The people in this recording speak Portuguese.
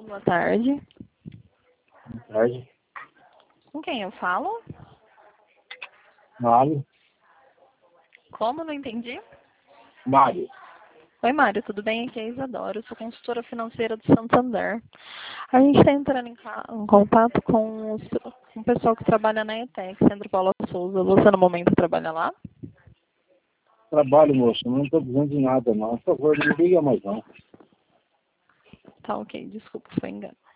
Boa tarde. Boa tarde. Com quem eu falo? Mário. Como? Não entendi. Mário. Oi, Mário, tudo bem? Aqui é a Isadora, eu sou consultora financeira do Santander. A gente está entrando em contato com o pessoal que trabalha na ETEC, Centro Paula Souza. Você, no momento, trabalha lá? Trabalho, moço. Não estou precisando de nada, não. Por favor, não liga mais, não. Tá ok, desculpa, foi engano.